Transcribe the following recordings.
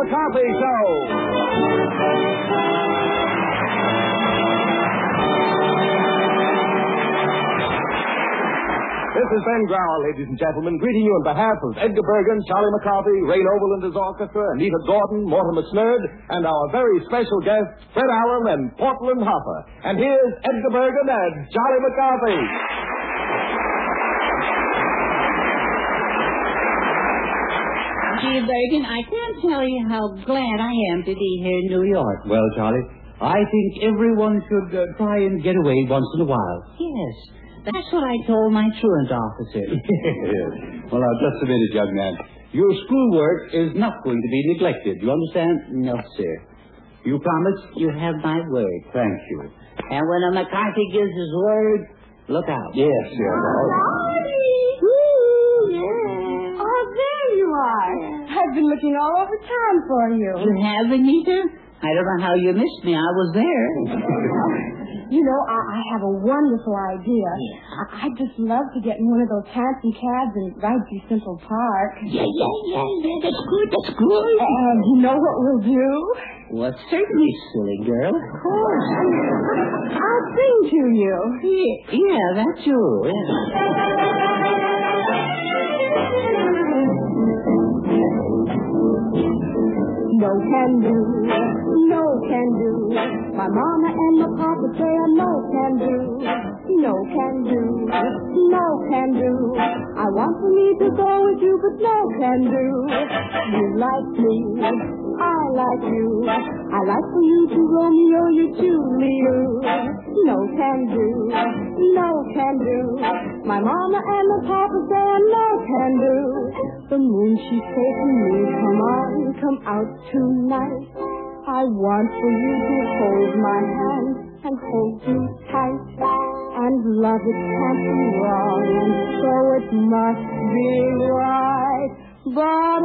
McCarthy Show. This is Ben Grauer, ladies and gentlemen, greeting you on behalf of Edgar Bergen, Charlie McCarthy, Ray Noble and his orchestra, Anita Gordon, Mortimer Snerd, and our very special guests, Fred Allen and Portland Hopper. And here's Edgar Bergen and Charlie McCarthy. Gee, Bergen, I can't tell you how glad I am to be here in New York. Well, Charlie, I think everyone should try and get away once in a while. Yes, that's what I told my truant officer. Well, now, just a minute, young man. Your schoolwork is not going to be neglected. You understand? No, sir. You promise? You have my word. Thank you. And when a McCarthy gives his word, look out. Yes, yes. Oh, there you are. I've been looking all over town for you. You have, Anita? I don't know how you missed me. I was there. You know, I have a wonderful idea. I'd just love to get in one of those fancy cabs and ride through Central Park. Yeah. That's good. And you know what we'll do? Well, certainly, silly girl. Of course. I'll sing to you. Yeah, that's you. No can do, no can do. My mama and my papa say I no can do. No can do, no can do. I want for me to go with you, but no can do. You like me, I like you. I like for you to Romeo, you Juliet. No can do, no can do. My mama and my papa say I no can do. The moon she's taking me, come on, come out tonight. I want for you to hold my hand and hold me tight. And love it can't be wrong, and so it must be right. But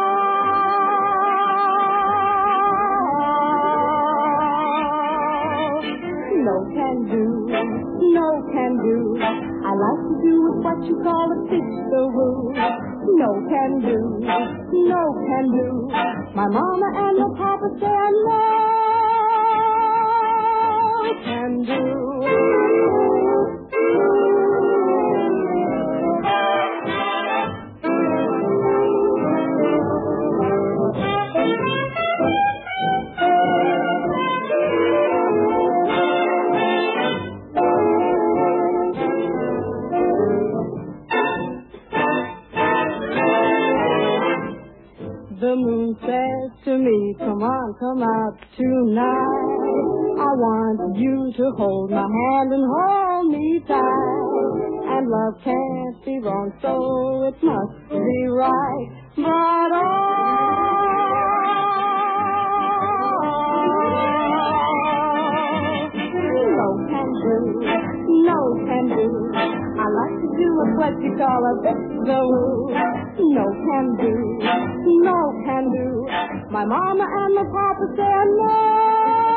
no can do, no can do. I like to do what you call a fix-the-woo. No can do, no can do. My mama and my papa say I no can do. The moon says to me, come on, come out tonight. I want you to hold my hand and hold me tight. And love can't be wrong, so it must be right. But no can do, no can do. I like to do what you call a fix-the-woo. No can do, no can do. My mama and my papa say no.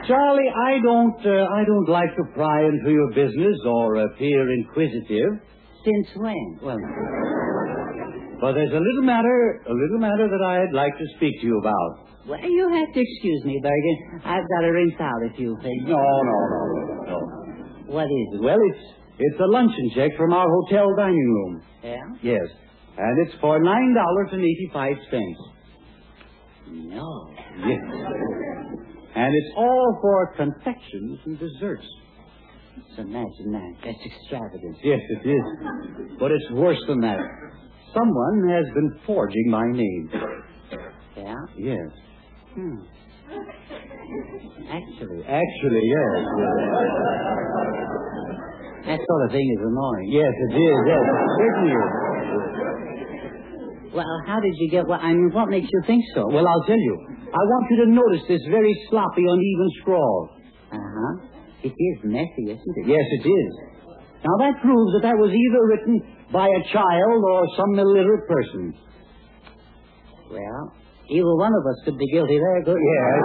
Charlie, I don't like to pry into your business or appear inquisitive. Since when? Well, but there's a little matter that I'd like to speak to you about. Well, you have to excuse me, Bergen. I've got to rinse out a few things. No. What is it? Well, it's a luncheon check from our hotel dining room. Yeah? Yes, and it's for $9.85. No. Yes. And it's all for confections and desserts. Just imagine that. That's extravagant. Yes, it is. But it's worse than that. Someone has been forging my name. Yeah? Yes. Actually, yes. that sort of thing is annoying. Yes, it is. Yes, it certainly is. Well, how did you get... what makes you think so? Well, I'll tell you. I want you to notice this very sloppy, uneven scrawl. Uh-huh. It is messy, isn't it? Yes, it is. Now, that proves that was either written by a child or some illiterate person. Well, either one of us could be guilty there. Yes.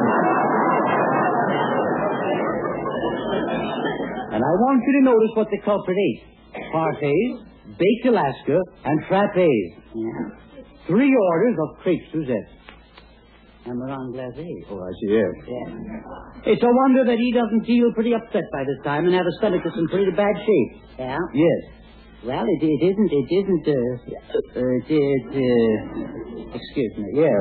And I want you to notice what the culprit ate. Parfaits, baked Alaska, and frappes. Yeah. 3 orders of crepes Suzette. And marron glacé. Oh, I see, yes. Yeah. It's a wonder that he doesn't feel pretty upset by this time and have a stomach that's in pretty bad shape. Yeah? Yes. Well, it isn't, excuse me. Yes.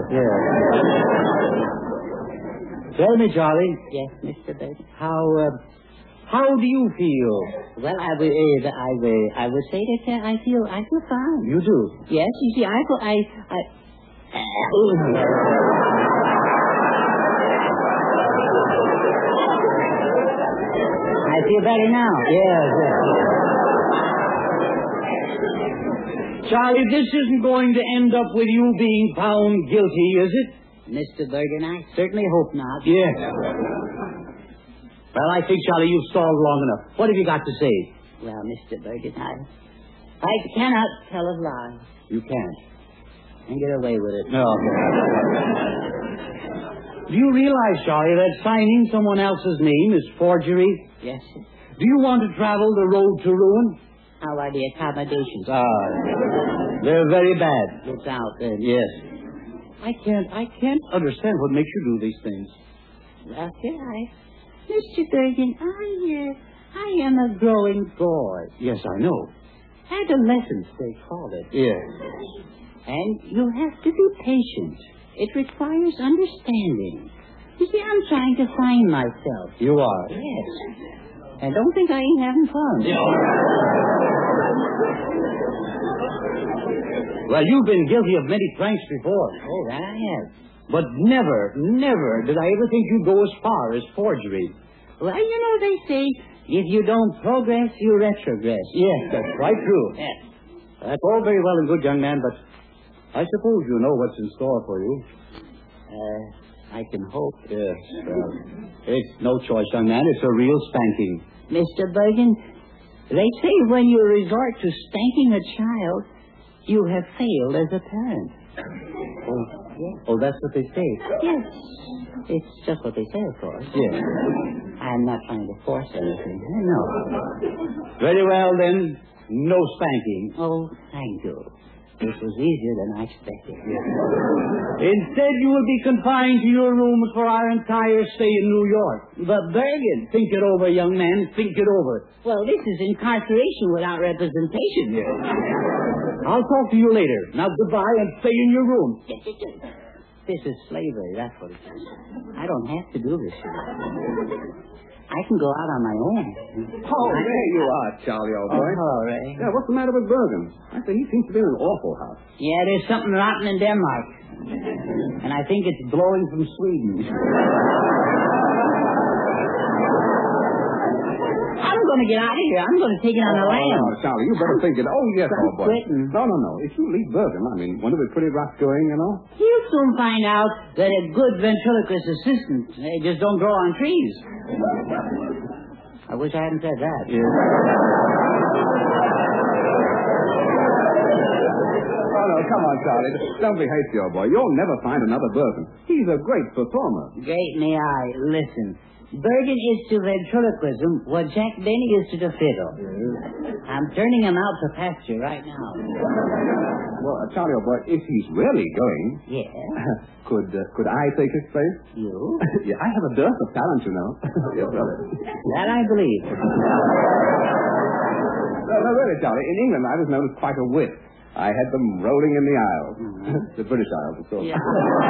Tell me, Charlie. Yes, Mr. Bates. How do you feel? Well, I would say that I feel fine. You do? Yes, you see, I feel better now. Yes. Charlie, this isn't going to end up with you being found guilty, is it? Mr. Bergen, I certainly hope not. Yes. Well, I think, Charlie, you've stalled long enough. What have you got to say? Well, Mr. Bergen, I cannot tell a lie. You can't. And get away with it. No. Do you realize, Charlie, that signing someone else's name is forgery? Yes, sir. Do you want to travel the road to ruin? How are the accommodations? They're very bad. It's out then. Yes. I can't understand what makes you do these things. Well, Mr. Bergen, I am a growing boy. Yes, I know. Adolescence, they call it. Yes. And you have to be patient. It requires understanding. You see, I'm trying to find myself. You are? Yes. And don't think I ain't having fun. Well, you've been guilty of many pranks before. Oh, that I have. But never did I ever think you'd go as far as forgery. Well, they say, if you don't progress, you retrogress. Yes, that's quite true. Yes. That's all very well and good, young man, but I suppose you know what's in store for you. I can hope. Yes, well, it's no choice, young man. It's a real spanking. Mr. Bergen, they say when you resort to spanking a child, you have failed as a parent. Oh, that's what they say. Yes. It's just what they say, of course. Yes. I'm not trying to force anything. No. Very well, then. No spanking. Oh, thank you. This was easier than I expected. Instead, you will be confined to your rooms for our entire stay in New York. But Bergen, think it over, young man. Think it over. Well, this is incarceration without representation. Yes. I'll talk to you later. Now, goodbye, and stay in your room. This is slavery, that's what it is. I don't have to do this. I can go out on my own. Oh, there you are, Charlie, old boy. hello, Ray. Yeah, what's the matter with Bergen? I say he seems to be in an awful house. Yeah, there's something rotten in Denmark. And I think it's blowing from Sweden. I'm going to get out of here. I'm going to take it on the land. Oh, Charlie, you better think it. Oh, yes, old boy. Quitting. No. If you leave Bergen, won't it be pretty rough going, You'll soon find out that a good ventriloquist assistant, they just don't grow on trees. I wish I hadn't said that. Yeah. Oh, no, come on, Charlie. Don't be hasty, old boy. You'll never find another Bergen. He's a great performer. Great in the eye. Listen, Bergen is to ventriloquism what Jack Benny is to the fiddle. I'm turning him out to pasture right now. Well, Charlie, old boy, if he's really going... Yeah? Could I take his place? You? Yeah, I have a dearth of talent, you know. Yes, brother. That I believe. No, really, Charlie, in England I was known as quite a wit. I had them rolling in the aisles. The British Isles, of course. Yeah.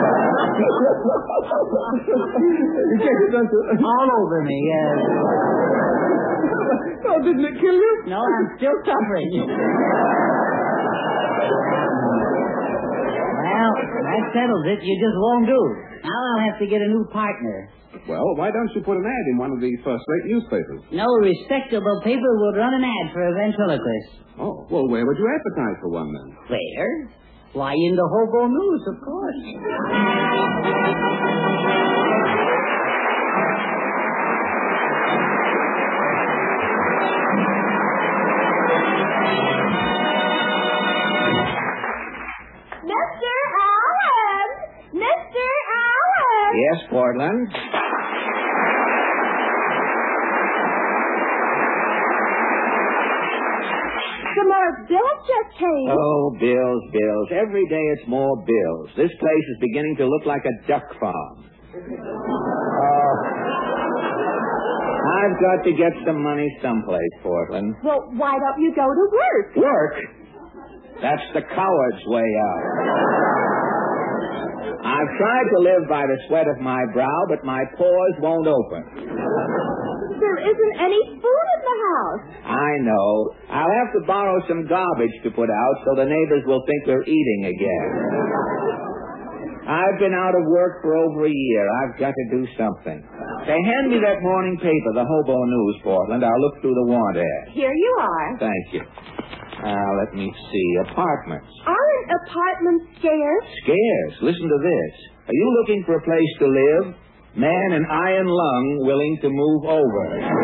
You get it, don't you? All over me, yes. Oh, didn't it kill you? No, I'm still suffering. Well, that settles it. You just won't do. Now I'll have to get a new partner. Well, why don't you put an ad in one of the first-rate newspapers? No respectable paper would run an ad for a ventriloquist. Oh, well, where would you advertise for one, then? Where? Why, in the Hobo News, of course. Mr. Allen! Mr. Allen! Yes, Portland? Some more bills just came. Oh, bills. Every day it's more bills. This place is beginning to look like a duck farm. I've got to get some money someplace, Portland. Well, why don't you go to work? Work? That's the coward's way out. I've tried to live by the sweat of my brow, but my pores won't open. There isn't any food in the house. I know. I'll have to borrow some garbage to put out so the neighbors will think we're eating again. I've been out of work for over a year. I've got to do something. Say, hand me that morning paper, the Hobo News, Portland. I'll look through the want ad. Here you are. Thank you. Let me see. Apartments. Aren't apartments scarce? Scarce. Listen to this. Are you looking for a place to live? Man and iron lung willing to move over.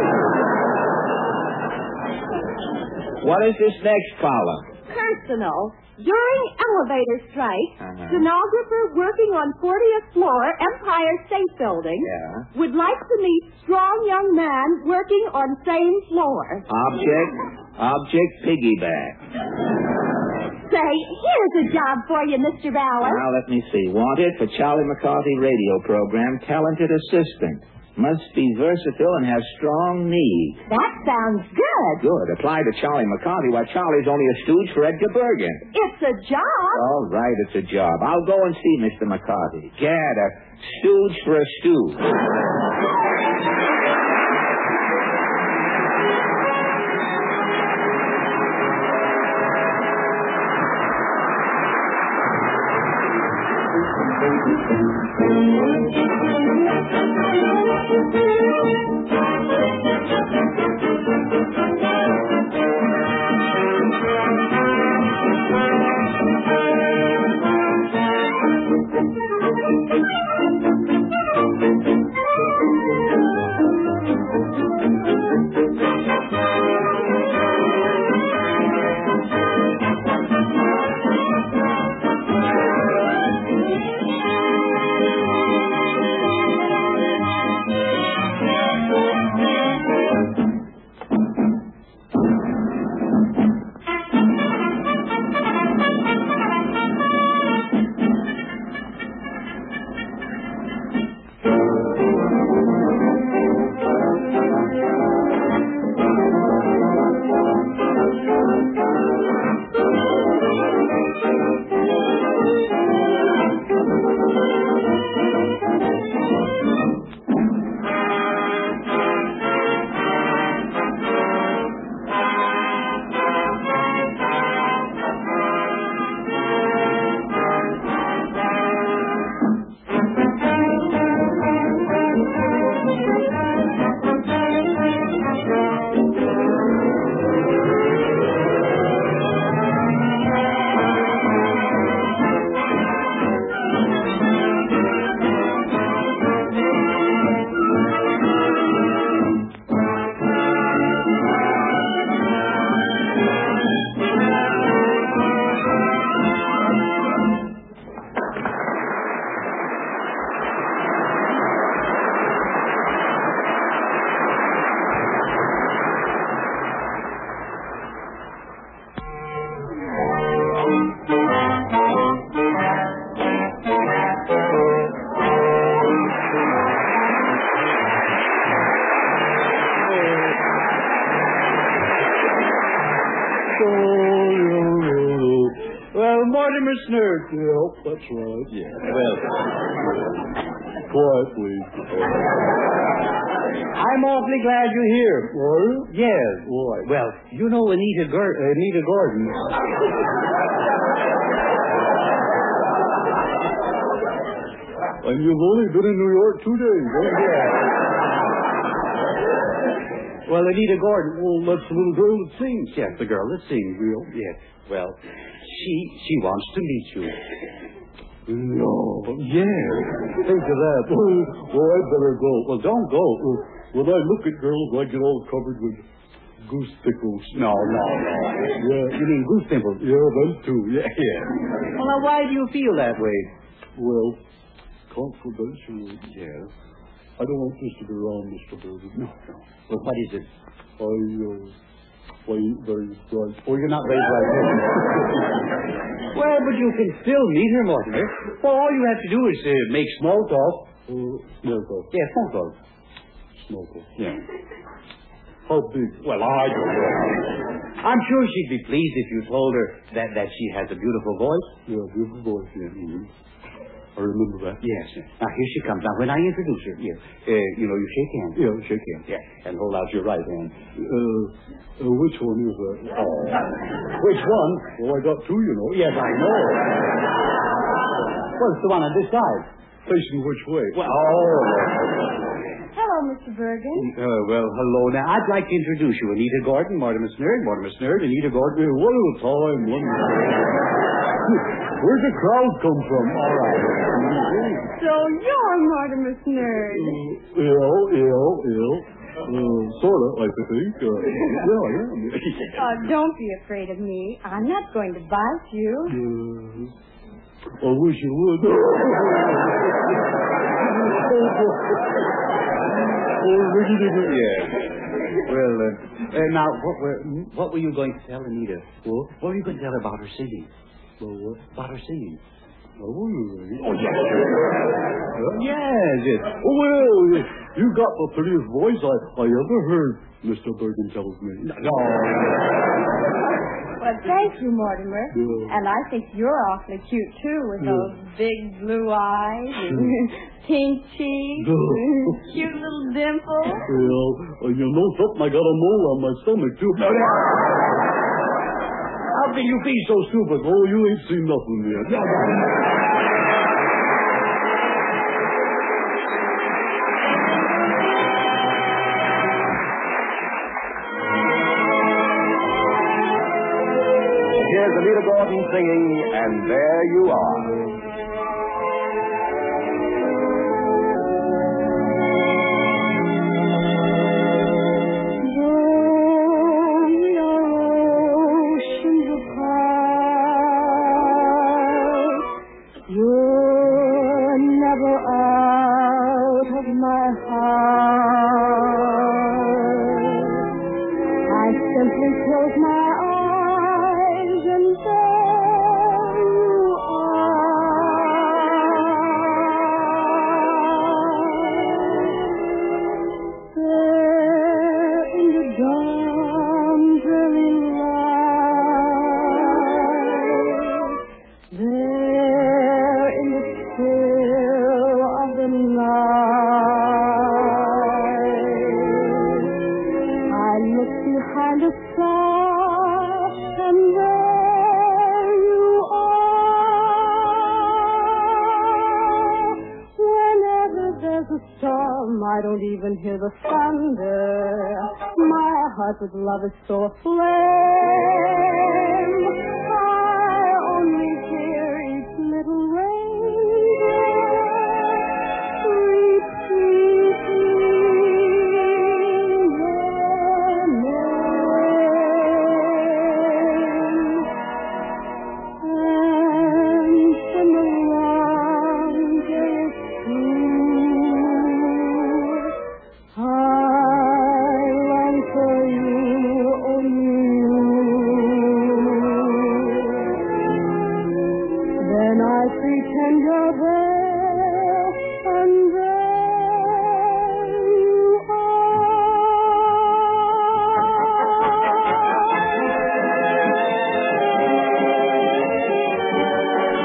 What is this next column? Personal. During elevator strike, stenographer working on 40th floor, Empire State Building, would like to meet strong young man working on same floor. Object piggyback. Say, here's a job for you, Mr. Bauer. Now, let me see. Wanted for Charlie McCarthy radio program, talented assistant. Must be versatile and have strong knees. That sounds good. Good. Apply to Charlie McCarthy while Charlie's only a stooge for Edgar Bergen. It's a job. All right, it's a job. I'll go and see Mr. McCarthy. Gad, a stooge for a stooge. Snurd. Yeah, that's right. Yeah. Well, Quiet, please. I'm awfully glad you're here. Are you? Yes. Why? Well, you know Anita Gordon. And you've only been in New York 2 days, haven't you? Well, Anita Gordon. Well, that's the little girl that sings. Yes, the girl that sings. Yes. Well, she wants to meet you. No. Yes. Think of that. Well, I'd better go. Well, don't go. When I look at girls, I get all covered with goose pickles. No. Yeah. You mean goose pimples? Yeah, them too. Yeah. Well, now, why do you feel that way? Well, confidentially, Yes. I don't want this to be wrong, Mr. Burger. No. Well, what is it? I ain't very bright. Oh, you're not very bright. Well, but you can still meet her, Mortimer. Well, all you have to do is make small talk. Small talk. Yeah, small talk. Small talk. Yeah. How big? Well, I don't know. I'm sure she'd be pleased if you told her that she has a beautiful voice. Yeah, beautiful voice. Yeah. Mm-hmm. I remember that. Yes. Now, here she comes. Now, when I introduce her, you shake hands. Yeah, shake hands. Yeah, and hold out your right hand. Which one is that? Oh. Which one? Well, I got two, you know. Yes, I know. Well, it's the one on this side. Facing which way? Well, Hello, Mr. Bergen. well, hello. Now, I'd like to introduce you. Anita Gordon, Mortimer Snurd, Anita Gordon. One at a time. Where'd the crowd come from? All right. So you're Mortimer Snurd. Sort of, I think. Yeah, I am. Don't be afraid of me. I'm not going to bite you. I wish you would. Yeah. Well, now, what were you going to tell Anita? What were you going to tell her about her singing? Well, what? About her singing. Oh, yes. Yes. Oh, well, you got the prettiest voice I ever heard, Mr. Bergen tells me. No. Well, thank you, Mortimer. Yeah. And I think you're awfully cute, too, with those big blue eyes and pink cheeks and cute little dimples. Well, you know something? I got a mole on my stomach, too. How can you be so stupid? Oh, you ain't seen nothing yet. Here's Anita Gordon singing, And There You Are. I don't even hear the thunder. My heart with love is so aflame. I only hear each little raindrop repeating their name. And when the long day is through, I long for you, only you. Then I pretend you're there, and there you are.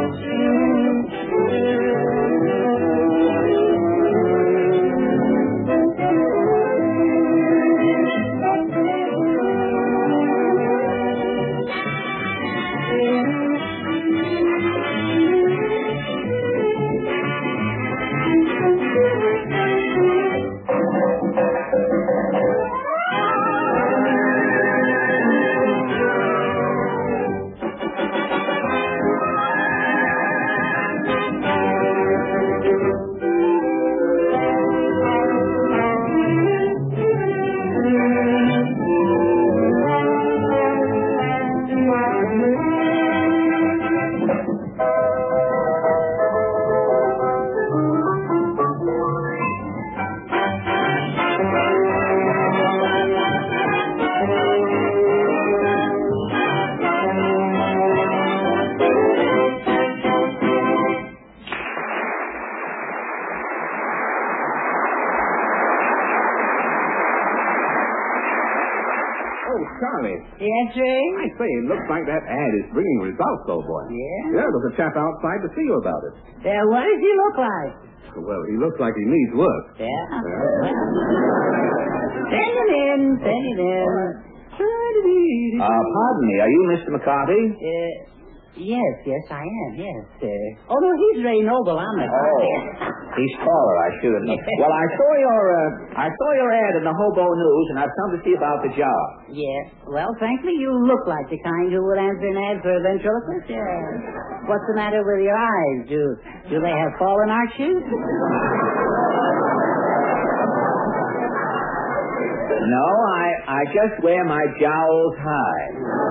Charlie. Yes, Ray? I say, it looks like that ad is bringing results, old boy. Yeah? Yeah, there's a chap outside to see you about it. What does he look like? Well, he looks like he needs work. Yeah? Send him in. Pardon me, are you Mr. McCarthy? Yes, I am, yes. Oh, no, he's Ray Noble. I'm McCarthy. He's taller, I should have known. Well, I saw your ad in the Hobo News, and I've come to see about the job. Yes. Well, frankly, you look like the kind who would answer an ad for a ventriloquist. What's the matter with your eyes? Do they have fallen arches? No, I just wear my jowls high.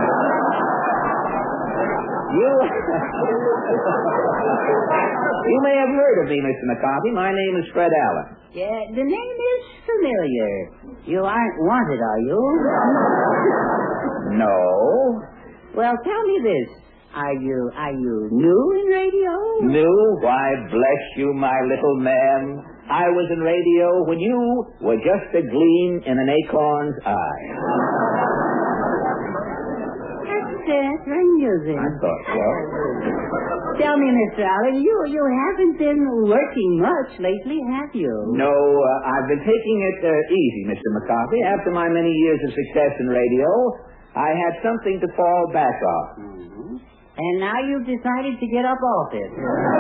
You may have heard of me, Mr. McCarthy. My name is Fred Allen. Yeah, the name is familiar. You aren't wanted, are you? No. Well, tell me this. Are you new in radio? New? Why, bless you, my little man. I was in radio when you were just a gleam in an acorn's eye. That's amusing. I thought so. Tell me, Mr. Allen, you haven't been working much lately, have you? No, I've been taking it easy, Mr. McCarthy. After my many years of success in radio, I had something to fall back on. Mm-hmm. And now you've decided to get up off it.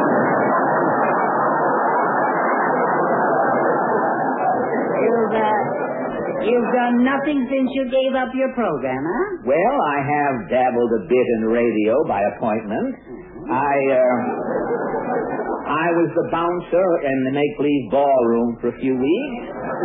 You've done nothing since you gave up your program, huh? Well, I have dabbled a bit in radio by appointment. I was the bouncer in the make-believe ballroom for a few weeks.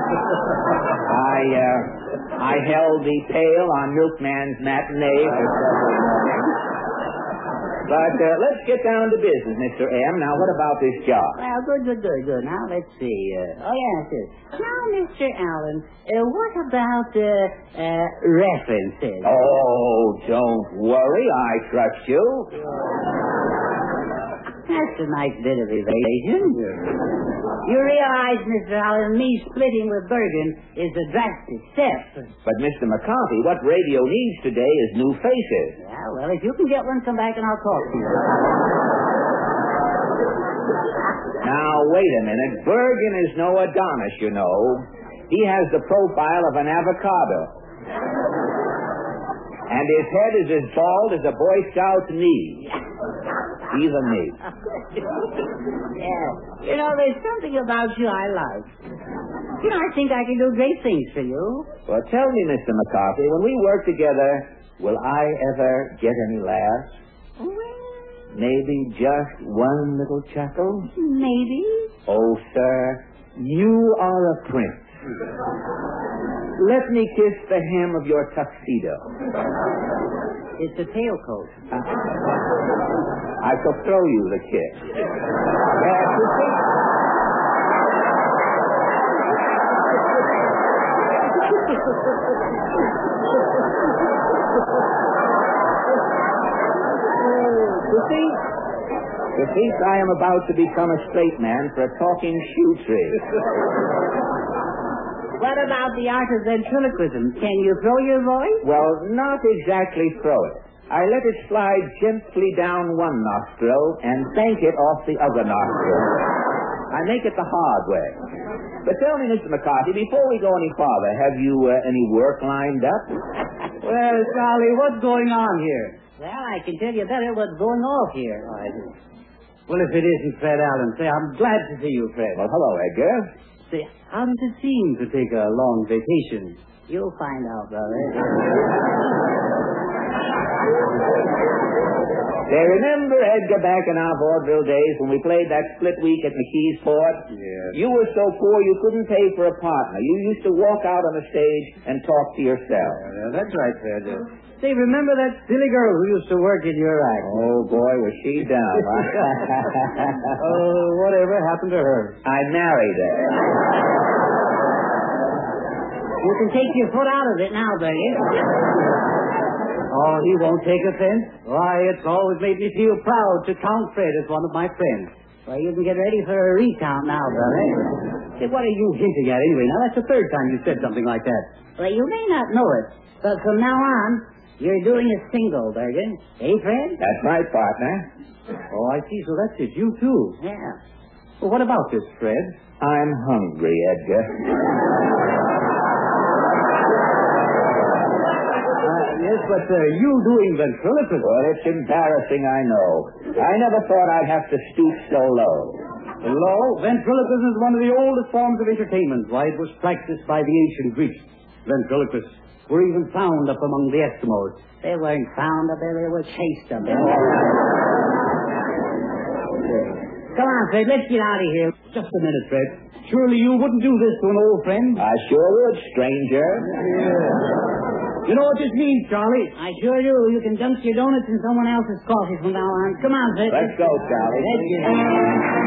I held the pail on Milkman's matinee for several mornings. But let's get down to business, Mr. M. Now, what about this job? Well, good. Now, let's see. Now, Mr. Allen, what about references? Oh, don't worry. I trust you. That's a nice bit of evasion. You realize, Mr. Allen, me splitting with Bergen is a drastic step. But, Mr. McCarthy, what radio needs today is new faces. Yeah, well, if you can get one, come back and I'll talk to you. Now, wait a minute. Bergen is no Adonis, you know. He has the profile of an avocado. And his head is as bald as a Boy Scout's knee. Even me. Yeah. You know, there's something about you I like. You know, I think I can do great things for you. Well, tell me, Mr. McCarthy, when we work together, will I ever get any laughs? Well, Maybe just one little chuckle? maybe. Oh, sir, you are a prince. Let me kiss the hem of your tuxedo. It's a tailcoat. I shall throw you the kiss. You see, I am about to become a straight man for a talking shoe tree. What about the art of ventriloquism? Can you throw your voice? Well, not exactly throw it. I let it slide gently down one nostril and sank it off the other nostril. I make it the hard way. But tell me, Mr. McCarthy, before we go any farther, have you any work lined up? Well, Charlie, what's going on here? Well, I can tell you better what's going off here. Well, if it isn't Fred Allen, say, I'm glad to see you, Fred. Well, hello, Edgar. Say, how does it seem to take a long vacation? You'll find out, brother. Say, remember, Edgar, back in our vaudeville days when we played that split week at McKee's Fort? Yes. You were so poor you couldn't pay for a partner. You used to walk out on the stage and talk to yourself. That's right, Fred. Say, remember that silly girl who used to work in your act? Oh, boy, was she dumb, huh? Oh, whatever happened to her? I married her. You can take your foot out of it now, Bergen. Oh, he won't take offense? Why, it's always made me feel proud to count Fred as one of my friends. Well, you can get ready for a recount now, brother. Say, what are you hinting at anyway? Now, that's the third time you said something like that. Well, you may not know it, but from now on, you're doing a single, Bergen. Eh, Fred? That's right, partner. Oh, I see. So that's it. You, too. Yeah. Well, what about this, Fred? I'm hungry, Edgar. Yes, but you doing ventriloquism. Well, it's embarrassing, I know. I never thought I'd have to stoop so low. Low? Ventriloquism is one of the oldest forms of entertainment. Why, it was practiced by the ancient Greeks. Ventriloquists were even found up among the Eskimos. They weren't found up there, they were chased up there. Come on, Fred, let's get out of here. Just a minute, Fred. Surely you wouldn't do this to an old friend? I sure would, stranger. Yeah. You know what this means, Charlie? I sure do. You can dunk your donuts in someone else's coffee from now on. Come on, Fred. Let's go, Charlie. Let's get out.